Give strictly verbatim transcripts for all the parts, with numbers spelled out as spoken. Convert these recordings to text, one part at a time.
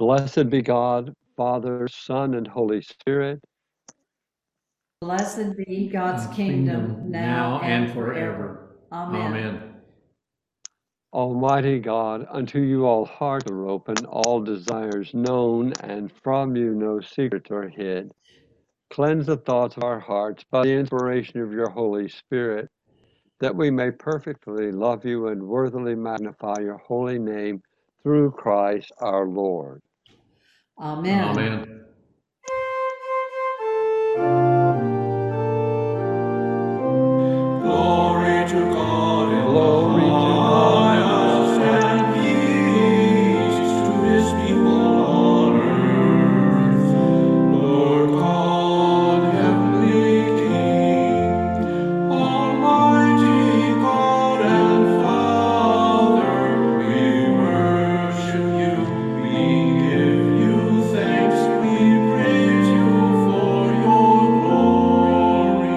Blessed be God, Father, Son, and Holy Spirit. Blessed be God's kingdom, now and forever. Amen. Amen. Almighty God, unto you all hearts are open, all desires known, and from you no secrets are hid. Cleanse the thoughts of our hearts by the inspiration of your Holy Spirit, that we may perfectly love you and worthily magnify your holy name through Christ our Lord. Amen. Amen. Glory to God in Glory the to God. highest, and peace to his people on earth. Lord God, heavenly King, almighty God and Father, we worship you, we give you thanks, we praise you for your glory.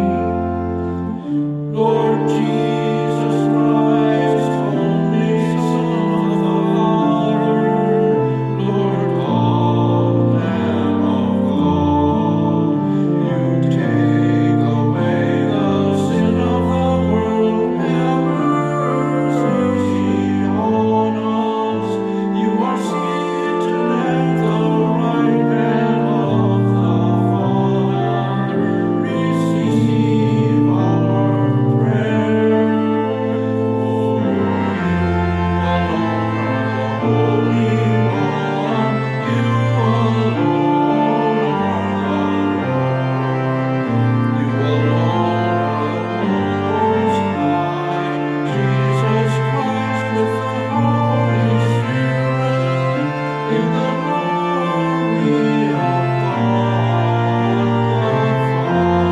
Lord Jesus Christ, only Son of the Father, Lord God, Lamb of God, you take away the sin of the world, have mercy on us. You are seated at the right hand of the Father. Receive our prayer. For you alone are the Holy One. You alone are the Lord. You alone are the Most High. Jesus Christ with the Holy Spirit, in the glory of God the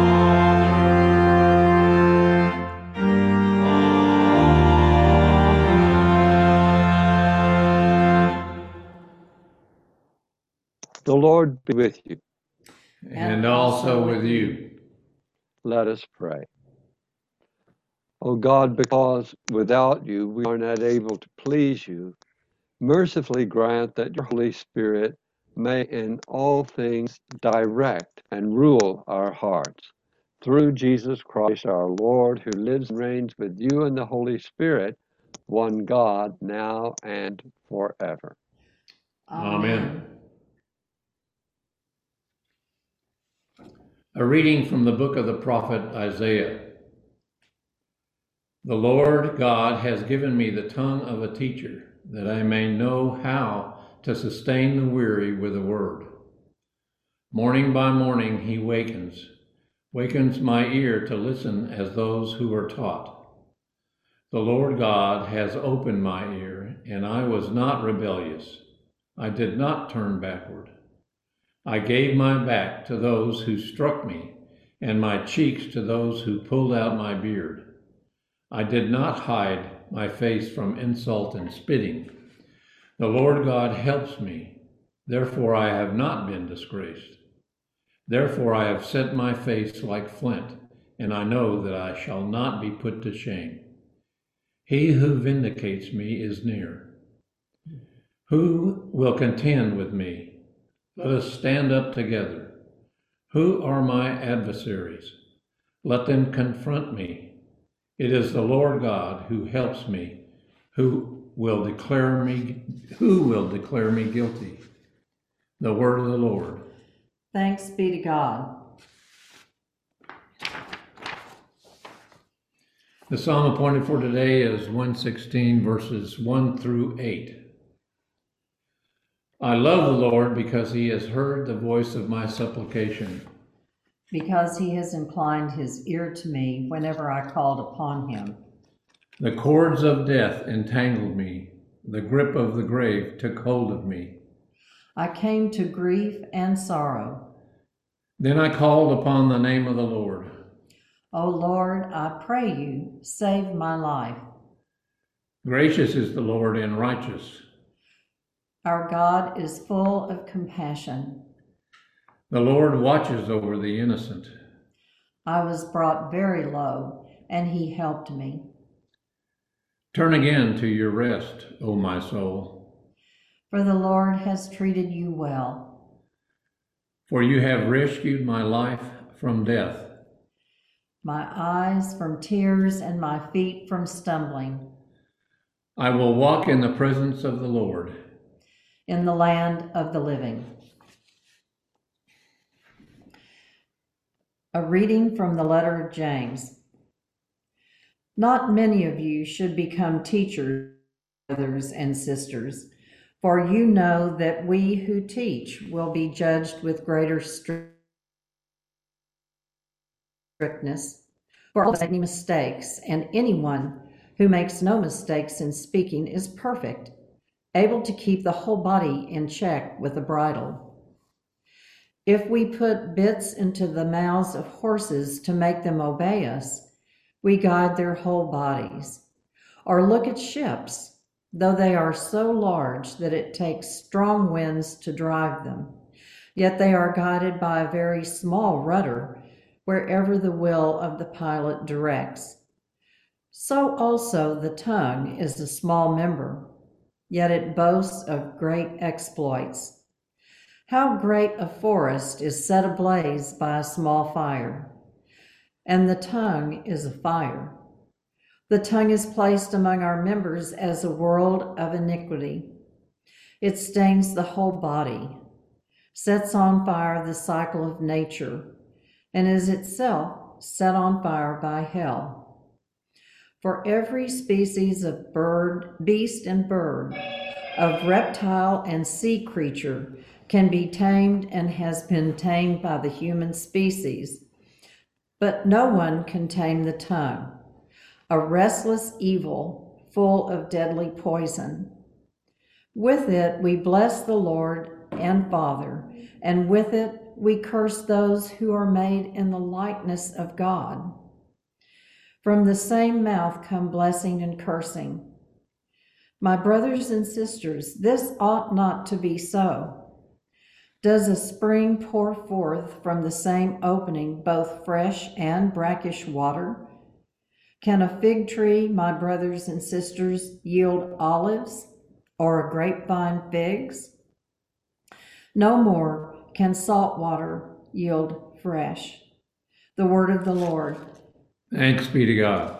Father. The Lord be with you. And also with you. Let us pray. O God, because without you we are not able to please you, mercifully grant that your Holy Spirit may in all things direct and rule our hearts. Through Jesus Christ our Lord, who lives and reigns with you and the Holy Spirit, one God, now and forever. Amen. A reading from the book of the prophet Isaiah. The Lord God has given me the tongue of a teacher, that I may know how to sustain the weary with a word. Morning by morning he wakens, wakens my ear to listen as those who are taught. The Lord God has opened my ear, and I was not rebellious. I did not turn backward. I gave my back to those who struck me, and my cheeks to those who pulled out my beard. I did not hide my face from insult and spitting. The Lord God helps me, therefore I have not been disgraced. Therefore I have set my face like flint, and I know that I shall not be put to shame. He who vindicates me is near. Who will contend with me? Let us stand up together. Who are my adversaries? Let them confront me. It is the Lord God who helps me, who will declare me, who will declare me guilty. The word of the Lord. Thanks be to God. The psalm appointed for today is one sixteen, verses one through eight. I love the Lord because he has heard the voice of my supplication. Because he has inclined his ear to me whenever I called upon him. The cords of death entangled me. The grip of the grave took hold of me. I came to grief and sorrow. Then I called upon the name of the Lord. O Lord, I pray you, save my life. Gracious is the Lord and righteous. Our God is full of compassion. The Lord watches over the innocent. I was brought very low, and he helped me. Turn again to your rest, O my soul. for the Lord has treated you well. For you have rescued my life from death, My eyes from tears and my feet from stumbling, I will walk in the presence of the Lord. in the land of the living. A reading from the letter of James. Not many of you should become teachers, brothers and sisters, for you know that we who teach will be judged with greater strictness. For all make any mistakes, and anyone who makes no mistakes in speaking is perfect, able to keep the whole body in check with a bridle. If we put bits into the mouths of horses to make them obey us, we guide their whole bodies. Or look at ships, though they are so large that it takes strong winds to drive them, yet they are guided by a very small rudder wherever the will of the pilot directs. So also the tongue is a small member, yet it boasts of great exploits. How great a forest is set ablaze by a small fire, and the tongue is a fire. The tongue is placed among our members as a world of iniquity. It stains the whole body, sets on fire the cycle of nature, and is itself set on fire by hell. For every species of bird, beast, and bird, of reptile and sea creature can be tamed and has been tamed by the human species, but no one can tame the tongue, a restless evil full of deadly poison. With it we bless the Lord and Father, and with it we curse those who are made in the likeness of God. From the same mouth come blessing and cursing. My brothers and sisters, this ought not to be so. Does a spring pour forth from the same opening both fresh and brackish water? Can a fig tree, my brothers and sisters, yield olives, or a grapevine figs? No more can salt water yield fresh. The word of the Lord. Thanks be to God.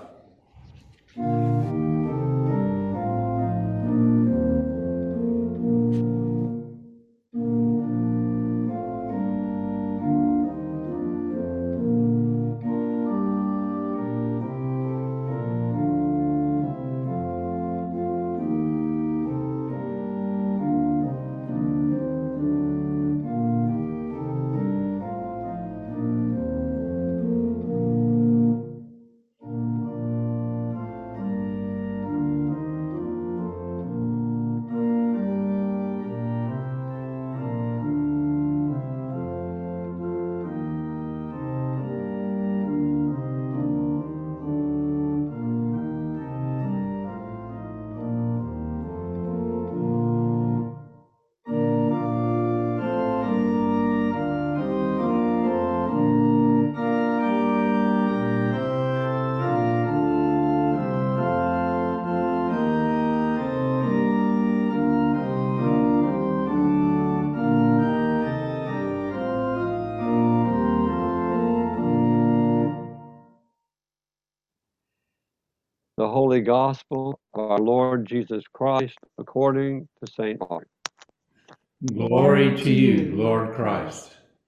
The Holy Gospel of our Lord Jesus Christ according to Saint Mark. Glory to you, Lord Christ.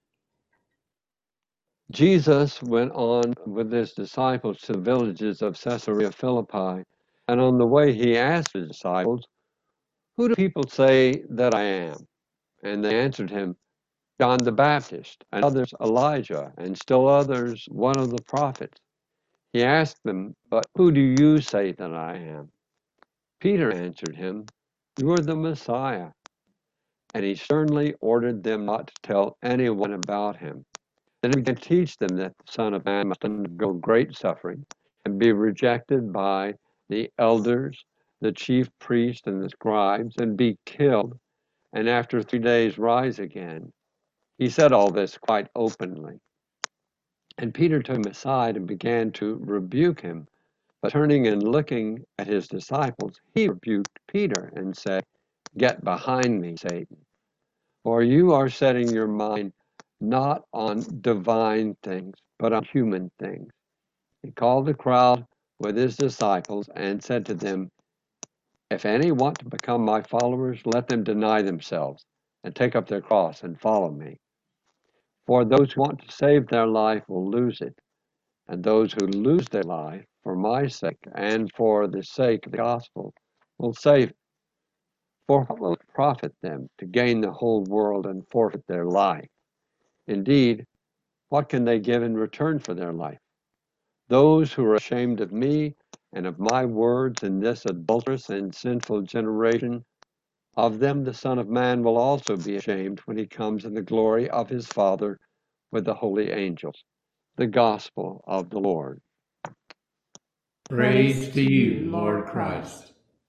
Jesus went on with his disciples to the villages of Caesarea Philippi, and on the way he asked his disciples, "Who do people say that I am?" And they answered him, "John the Baptist, and others Elijah, and still others one of the prophets." He asked them, "But who do you say that I am?" Peter answered him, "You are the Messiah." And he sternly ordered them not to tell anyone about him. Then he began to teach them that the Son of Man must undergo great suffering and be rejected by the elders, the chief priests, and the scribes, and be killed, and after three days rise again. He said all this quite openly. And Peter took him aside and began to rebuke him. But turning and looking at his disciples, he rebuked Peter and said, Get behind me, Satan, for you are setting your mind not on divine things, but on human things. He called the crowd with his disciples and said to them, if any want to become my followers, let them deny themselves and take up their cross and follow me. For those who want to save their life will lose it, and those who lose their life for my sake and for the sake of the gospel will save it. For what will it profit them to gain the whole world and forfeit their life? Indeed, what can they give in return for their life? Those who are ashamed of me and of my words in this adulterous and sinful generation, of them the Son of Man will also be ashamed when he comes in the glory of his Father with the holy angels. The gospel of the Lord. Praise to you, Lord Christ.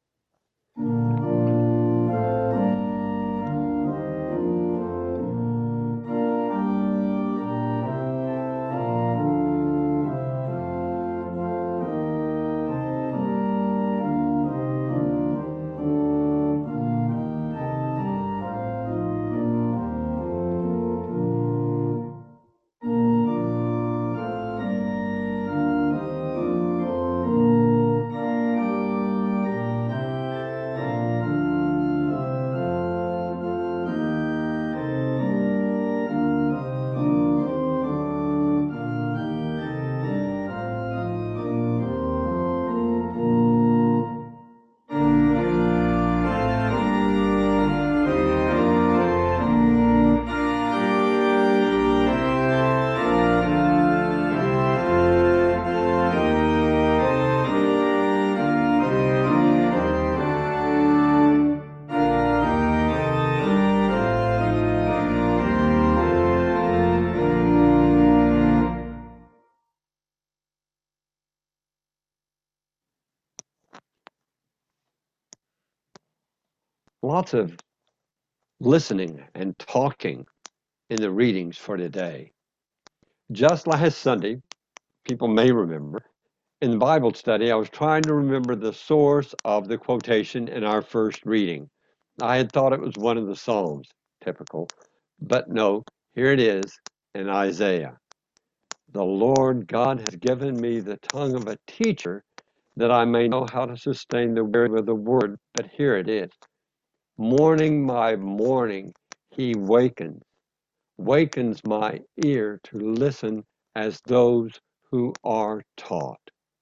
Lots of listening and talking in the readings for today. Just last Sunday, people may remember, in the Bible study, I was trying to remember the source of the quotation in our first reading. I had thought it was one of the Psalms, typical, but no, here it is in Isaiah. The Lord God has given me the tongue of a teacher that I may know how to sustain the weary with the word, but here it is. Morning by morning he wakens, wakens my ear to listen as those who are taught.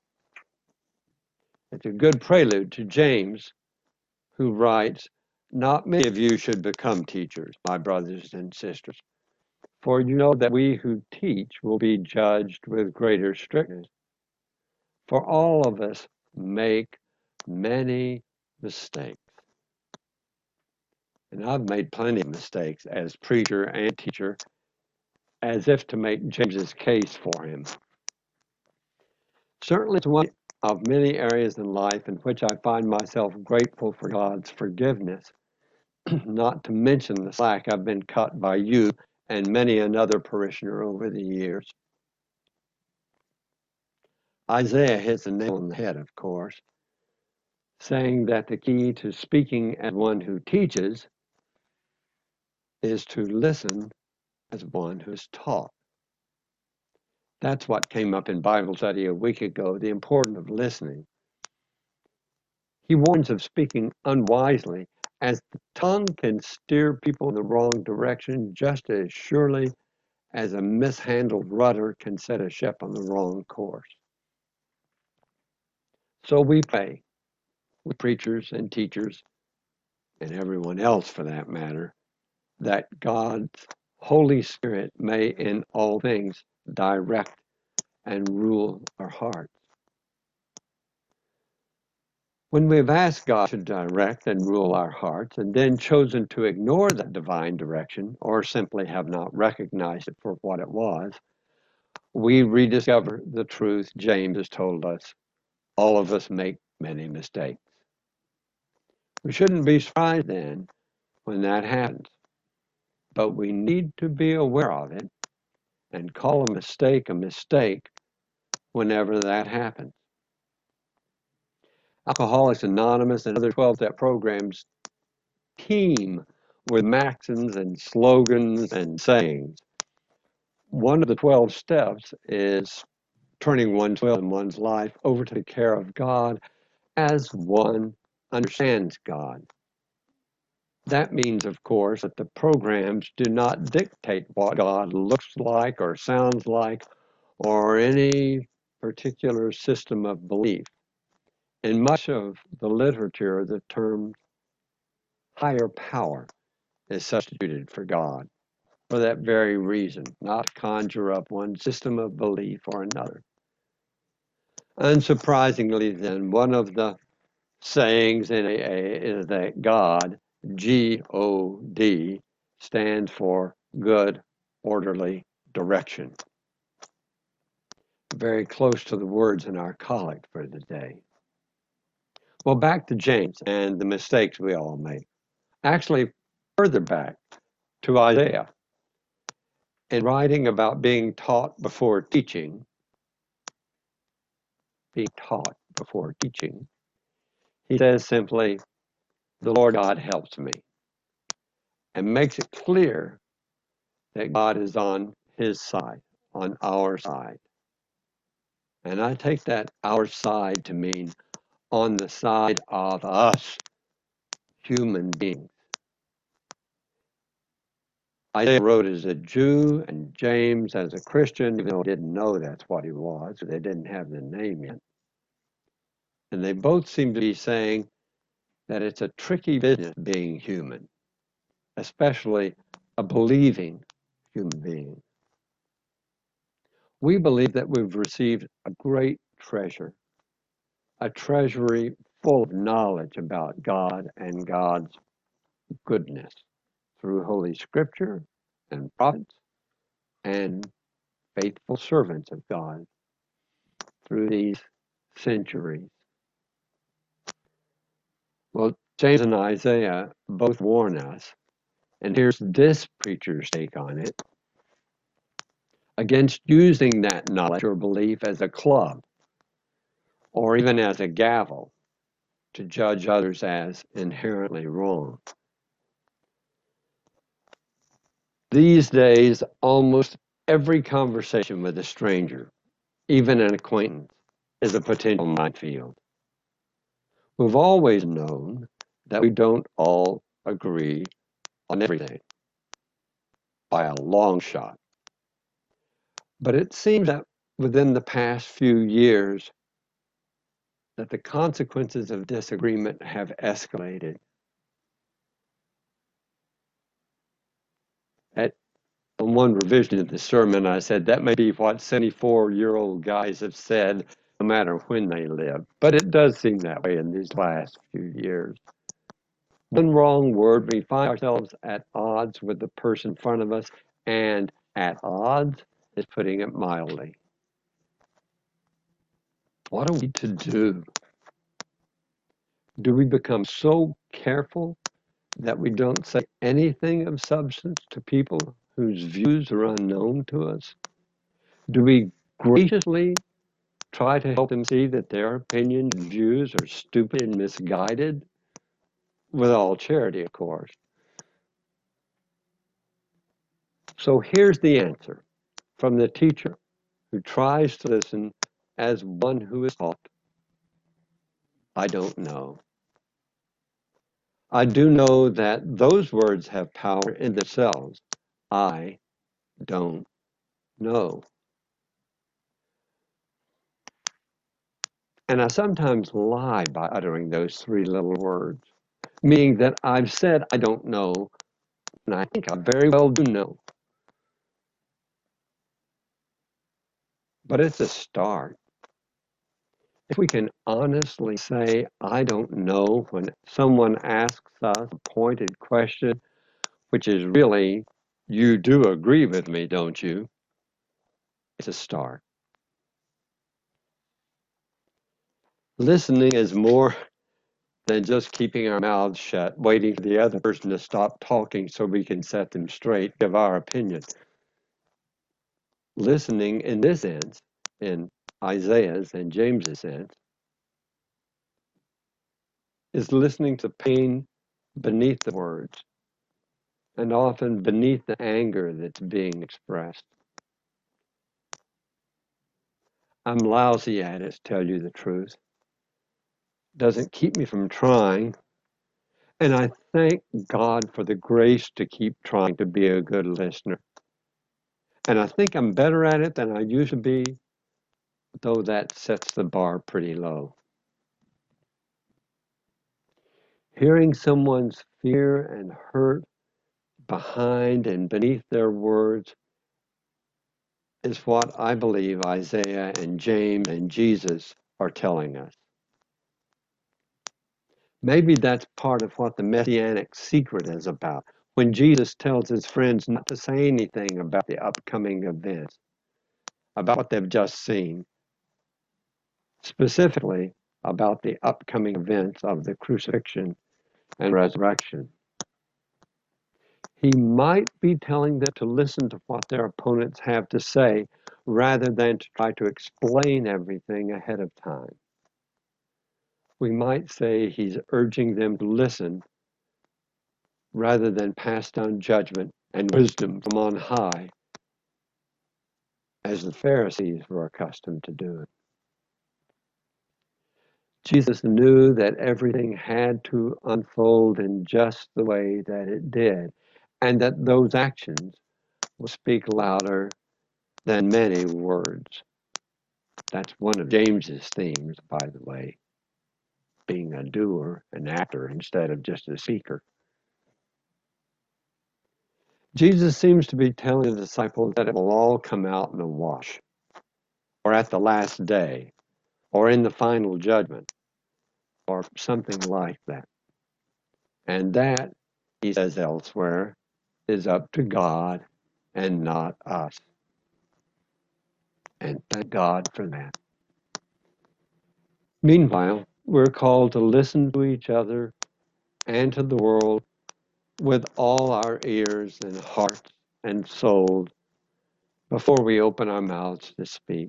It's a good prelude to James, who writes, not many of you should become teachers, my brothers and sisters, for you know that we who teach will be judged with greater strictness. For all of us make many mistakes. And I've made plenty of mistakes as preacher and teacher, as if to make James's case for him. Certainly it's one of many areas in life in which I find myself grateful for God's forgiveness, not to mention the slack I've been cut by you and many another parishioner over the years. Isaiah hits the nail on the head, of course, saying that the key to speaking as one who teaches is to listen as one who is taught. That's what came up in Bible study a week ago, the importance of listening. He warns of speaking unwisely, as the tongue can steer people in the wrong direction just as surely as a mishandled rudder can set a ship on the wrong course. So we pray, with preachers and teachers, and everyone else for that matter, that God's Holy Spirit may in all things direct and rule our hearts. When we've asked God to direct and rule our hearts and then chosen to ignore that divine direction or simply have not recognized it for what it was, we rediscover the truth James has told us. All of us make many mistakes. We shouldn't be surprised then when that happens, but we need to be aware of it and call a mistake a mistake whenever that happens. Alcoholics Anonymous and other twelve-step programs teem with maxims and slogans and sayings. One of the twelve steps is turning one's will in one's life over to the care of God as one understands God. That means, of course, that the programs do not dictate what God looks like or sounds like or any particular system of belief. In much of the literature, the term higher power is substituted for God for that very reason, not to conjure up one system of belief or another. Unsurprisingly, then, one of the sayings in A A is that God, G O D, stands for good, orderly direction. Very close to the words in our collect for the day. Well, back to James and the mistakes we all make. Actually, further back to Isaiah. In writing about being taught before teaching, being taught before teaching, he says simply, the Lord God helps me, and makes it clear that God is on his side, on our side. And I take that our side to mean on the side of us, human beings. Isaiah wrote as a Jew and James as a Christian, even though he didn't know that's what he was, they didn't have the name yet. And they both seem to be saying that it's a tricky business being human, especially a believing human being. We believe that we've received a great treasure, a treasury full of knowledge about God and God's goodness through Holy Scripture and prophets and faithful servants of God through these centuries. Well, James and Isaiah both warn us, and here's this preacher's take on it, against using that knowledge or belief as a club or even as a gavel to judge others as inherently wrong. These days, almost every conversation with a stranger, even an acquaintance, is a potential minefield. We've always known that we don't all agree on everything by a long shot. But it seems that within the past few years that the consequences of disagreement have escalated. At on one revision of the sermon, I said that may be what seventy-four-year-old guys have said no matter when they live. But it does seem that way in these last few years. One wrong word, we find ourselves at odds with the person in front of us, and at odds is putting it mildly. What are we to do? Do we become so careful that we don't say anything of substance to people whose views are unknown to us? Do we graciously try to help them see that their opinions and views are stupid and misguided? With all charity, of course. So here's the answer from the teacher who tries to listen as one who is taught. I don't know. I do know that those words have power in themselves. I don't know. And I sometimes lie by uttering those three little words, meaning that I've said I don't know, and I think I very well do know. But it's a start. If we can honestly say, I don't know, when someone asks us a pointed question, which is really, you do agree with me, don't you? It's a start. Listening is more than just keeping our mouths shut, waiting for the other person to stop talking so we can set them straight, give our opinion. Listening in this sense, in Isaiah's and James's sense, is listening to pain beneath the words, and often beneath the anger that's being expressed. I'm lousy at it, to tell you the truth. Doesn't keep me from trying. And I thank God for the grace to keep trying to be a good listener. And I think I'm better at it than I used to be, though that sets the bar pretty low. Hearing someone's fear and hurt behind and beneath their words is what I believe Isaiah and James and Jesus are telling us. Maybe that's part of what the Messianic secret is about. When Jesus tells his friends not to say anything about the upcoming events, about what they've just seen, specifically about the upcoming events of the crucifixion and resurrection. He might be telling them to listen to what their opponents have to say rather than to try to explain everything ahead of time. We might say he's urging them to listen rather than pass down judgment and wisdom from on high, as the Pharisees were accustomed to do. Jesus knew that everything had to unfold in just the way that it did, and that those actions will speak louder than many words. That's one of James's themes, by the way, being a doer, an actor, instead of just a speaker. Jesus seems to be telling the disciples that it will all come out in a wash, or at the last day, or in the final judgment, or something like that. And that, he says elsewhere, is up to God and not us. And thank God for that. Meanwhile, we're called to listen to each other and to the world with all our ears and hearts and souls before we open our mouths to speak.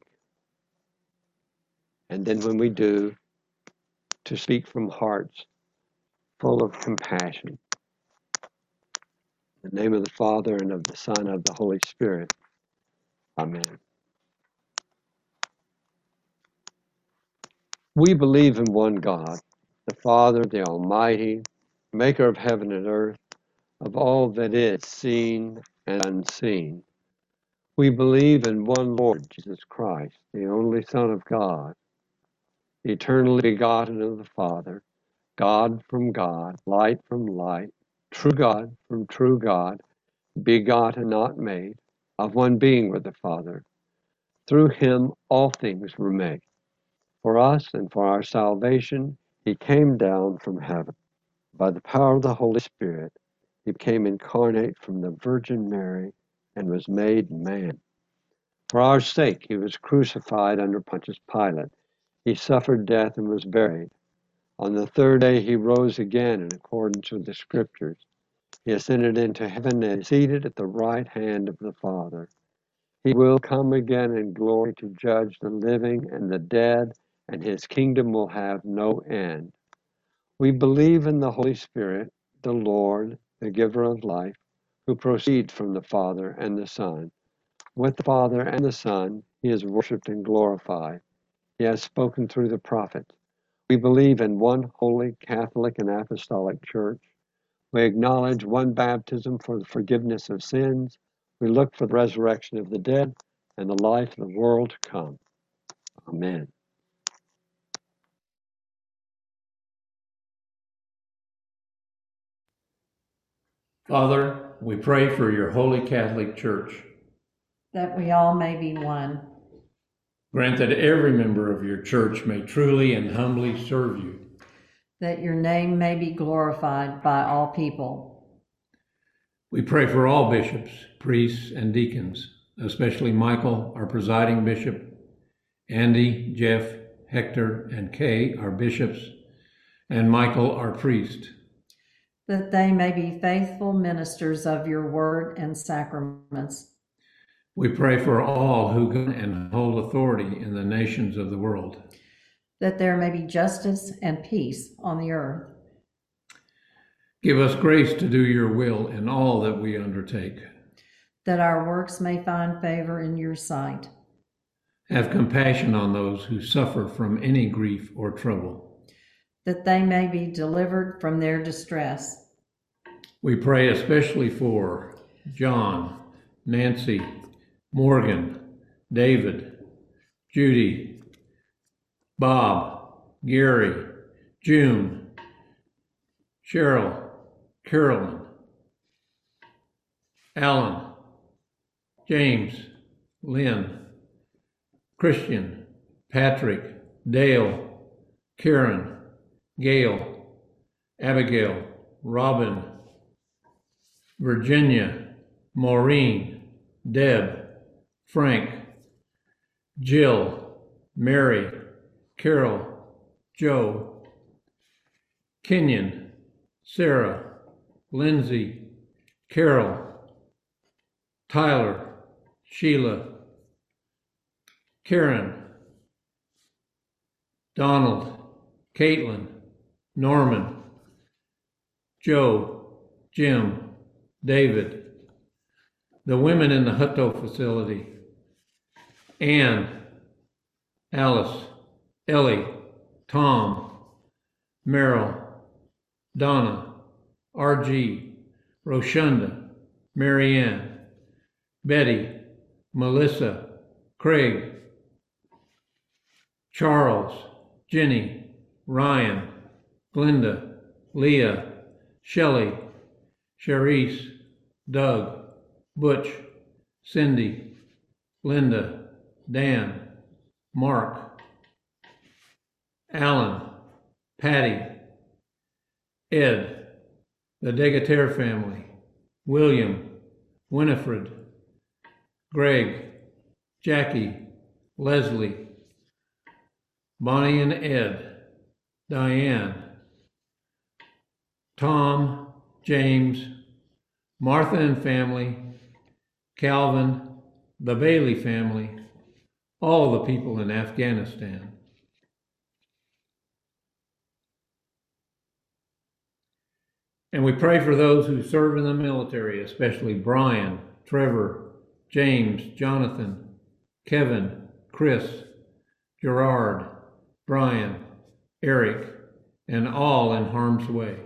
And then when we do, to speak from hearts full of compassion. In the name of the Father, and of the Son, and of the Holy Spirit. Amen. We believe in one God, the Father, the Almighty, maker of heaven and earth, of all that is seen and unseen. We believe in one Lord Jesus Christ, the only Son of God, eternally begotten of the Father, God from God, light from light, true God from true God, begotten, not made, of one being with the Father. Through him all things were made. For us and for our salvation, he came down from heaven. By the power of the Holy Spirit, he became incarnate from the Virgin Mary and was made man. For our sake, he was crucified under Pontius Pilate. He suffered death and was buried. On the third day, he rose again in accordance with the Scriptures. He ascended into heaven and is seated at the right hand of the Father. He will come again in glory to judge the living and the dead, and his kingdom will have no end. We believe in the Holy Spirit, the Lord, the giver of life, who proceeds from the Father and the Son. With the Father and the Son, he is worshipped and glorified. He has spoken through the prophets. We believe in one holy, Catholic, and Apostolic Church. We acknowledge one baptism for the forgiveness of sins. We look for the resurrection of the dead and the life of the world to come. Amen. Father, we pray for your holy Catholic Church. that we all may be one. Grant that every member of your church may truly and humbly serve you. That your name may be glorified by all people. We pray for all bishops, priests, and deacons, especially Michael, our presiding bishop, Andy, Jeff, Hector, and Kay, our bishops, and Michael, our priest. That they may be faithful ministers of your word and sacraments. We pray for all who govern and hold authority in the nations of the world. That there may be justice and peace on the earth. Give us grace to do your will in all that we undertake. that our works may find favor in your sight. Have compassion on those who suffer from any grief or trouble, that they may be delivered from their distress. We pray especially for John, Nancy, Morgan, David, Judy, Bob, Gary, June, Cheryl, Carolyn, Alan, James, Lynn, Christian, Patrick, Dale, Karen, Gail, Abigail, Robin, Virginia, Maureen, Deb, Frank, Jill, Mary, Carol, Joe, Kenyon, Sarah, Lindsay, Carol, Tyler, Sheila, Karen, Donald, Caitlin, Norman, Joe, Jim, David, the women in the Hutto facility, Anne, Alice, Ellie, Tom, Merrill, Donna, R G, Roshunda, Marianne, Betty, Melissa, Craig, Charles, Jenny, Ryan, Glenda, Leah, Shelley, Charisse, Doug, Butch, Cindy, Linda, Dan, Mark, Alan, Patty, Ed, the Degatere family, William, Winifred, Greg, Jackie, Leslie, Bonnie and Ed, Diane, Tom, James, Martha and family, Calvin, the Bailey family, all the people in Afghanistan. And we pray for those who serve in the military, especially Brian, Trevor, James, Jonathan, Kevin, Chris, Gerard, Brian, Eric, and all in harm's way.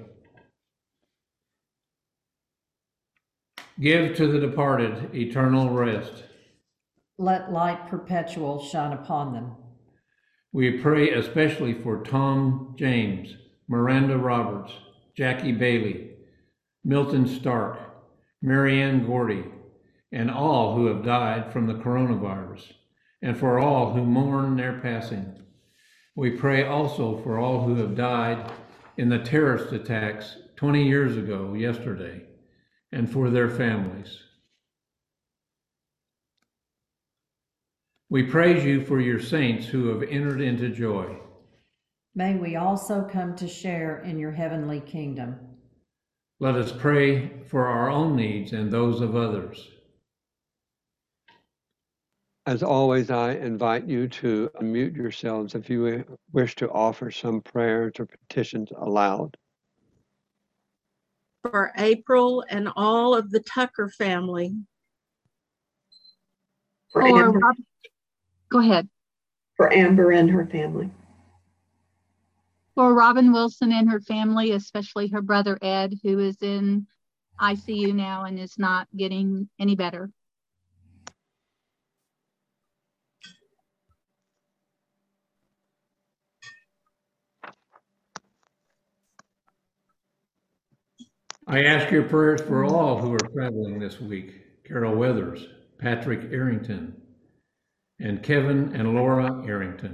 Give to the departed eternal rest. Let light perpetual shine upon them. We pray especially for Tom James, Miranda Roberts, Jackie Bailey, Milton Stark, Marianne Gordy, and all who have died from the coronavirus, and for all who mourn their passing. We pray also for all who have died in the terrorist attacks twenty years ago yesterday, and for their families. We praise you for your saints who have entered into joy. May we also come to share in your heavenly kingdom. Let us pray for our own needs and those of others. As always, I invite you to unmute yourselves if you wish to offer some prayers or petitions aloud. For April and all of the Tucker family. For Or Amber, Rob- Go ahead. for Amber and her family. For Robin Wilson and her family, especially her brother Ed, who is in I C U now and is not getting any better. I ask your prayers for all who are traveling this week. Carol Weathers, Patrick Arrington, and Kevin and Laura Arrington.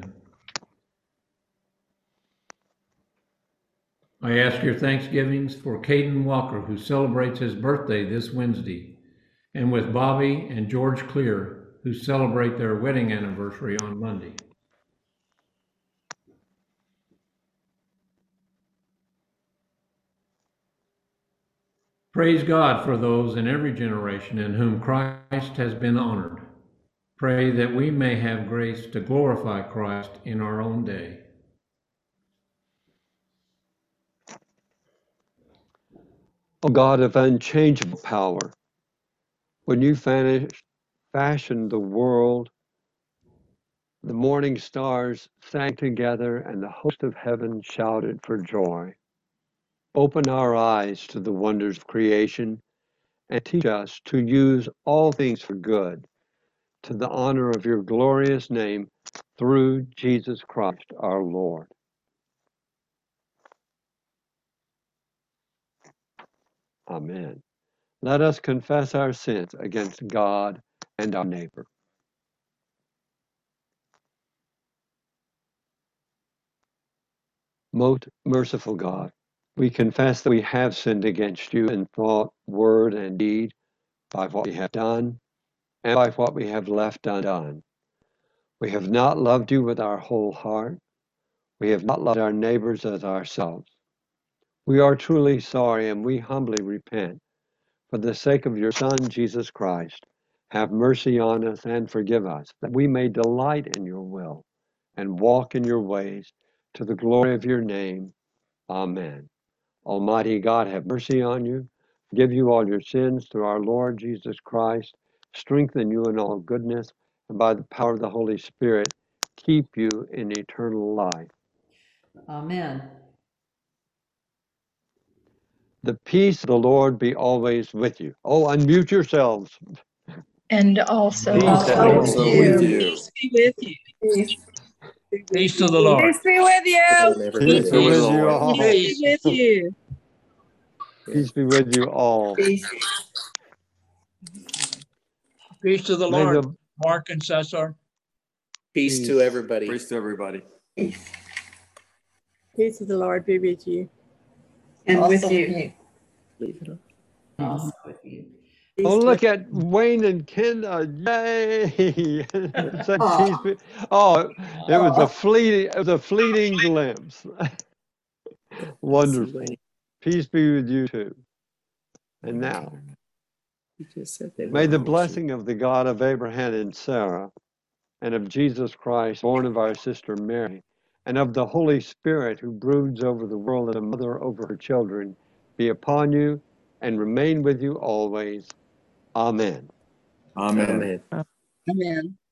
I ask your thanksgivings for Caden Walker, who celebrates his birthday this Wednesday, and with Bobby and George Clear, who celebrate their wedding anniversary on Monday. Praise God for those in every generation in whom Christ has been honored. Pray that we may have grace to glorify Christ in our own day. O God of unchangeable power, when you fanish, fashioned the world, the morning stars sang together and the host of heaven shouted for joy. Open our eyes to the wonders of creation and teach us to use all things for good, to the honor of your glorious name, through Jesus Christ our Lord. Amen. Let us confess our sins against God and our neighbor. Most merciful God, we confess that we have sinned against you in thought, word, and deed, by what we have done and by what we have left undone. We have not loved you with our whole heart. We have not loved our neighbors as ourselves. We are truly sorry, and we humbly repent. For the sake of your Son, Jesus Christ, have mercy on us and forgive us, that we may delight in your will and walk in your ways, to the glory of your name. Amen. Almighty God, have mercy on you, forgive you all your sins through our Lord Jesus Christ, strengthen you in all goodness, and by the power of the Holy Spirit, keep you in eternal life. Amen. The peace of the Lord be always with you. Oh, unmute yourselves. And also Peace also at with home. you. Peace be with you. Peace. Peace to the Lord. Peace be with you. Peace be with you all. Peace be with you. Peace be with you all. Peace. Peace to the May Lord. the Mark and Cesar. Peace peace. to everybody. Peace to everybody. Peace. Peace of the Lord be with you. And with Also you. Leave it up. Also with you. Oh, Peace look at Wayne and Kenda. Yay! Said Aw. peace be- oh, it was a fleeting, it was a fleeting glimpse. Wonderful. Peace be with you too. And now, You just said they may were the all blessing of the God of Abraham and Sarah, and of Jesus Christ, born of our sister Mary, and of the Holy Spirit who broods over the world as a mother over her children, be upon you and remain with you always. Amen. Amen. Amen. Amen.